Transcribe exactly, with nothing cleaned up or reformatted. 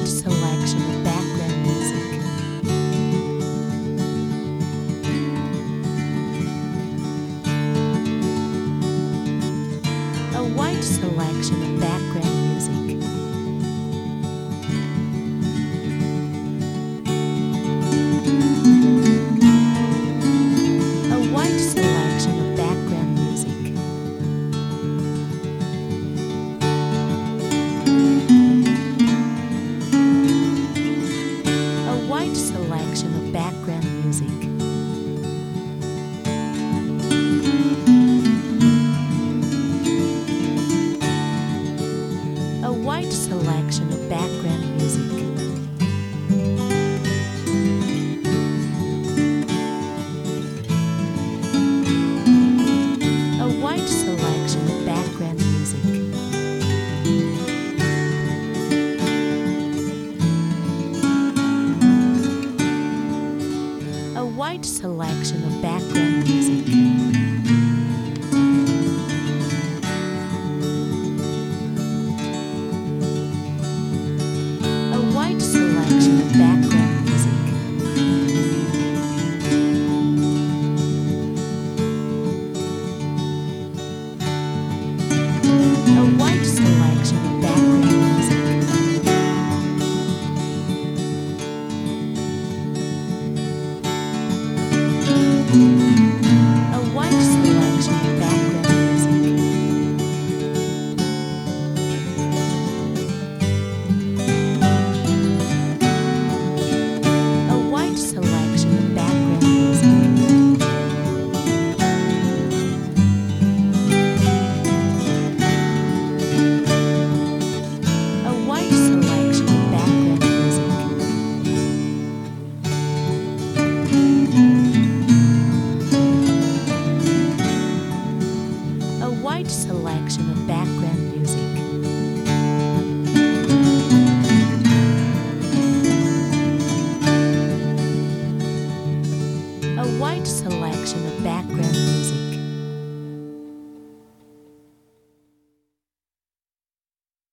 wide selection of background music. A wide selection of background music. A wide selection of background music. A wide selection of background music. A wide selection of background music. A wide selection of background music. A wide selection of background music. A wide selection of background music. A wide selection of background music. A wide selection of background music. A wide selection of background music. A wide selection of background music. A wide selection of background music. A wide selection of background music.